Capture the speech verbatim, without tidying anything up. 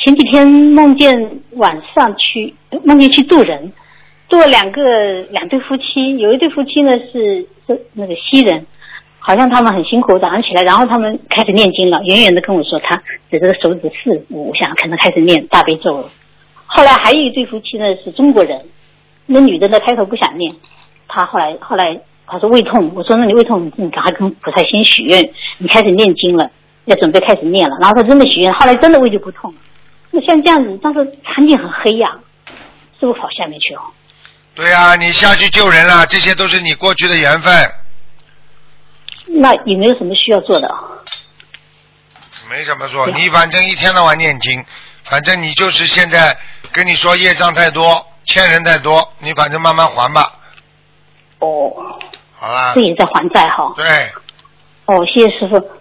前几天梦见晚上去梦见去渡人，渡了两个两对夫妻，有一对夫妻呢是是那个西人，好像他们很辛苦，早上起来，然后他们开始念经了，远远的跟我说他指这个手指四五下，可能开始念大悲咒了。后来还有一对夫妻呢是中国人，那女的呢开头不想念，她后来后来她说胃痛，我说那你胃痛你赶快跟菩萨先许愿，你开始念经了，要准备开始念了，然后她真的许愿，后来真的胃就不痛了。那像这样子，但是场景很黑呀、啊，是不是跑下面去哦？ 对呀、啊，你下去救人了，这些都是你过去的缘分。 那有没有什么需要做的？ 没什么做，你反正一天到晚念经，反正你就是现在跟你说业障太多，欠人太多，你反正慢慢还吧。 哦， 好啦。 这也在还债哈。 对。 哦，谢谢师傅。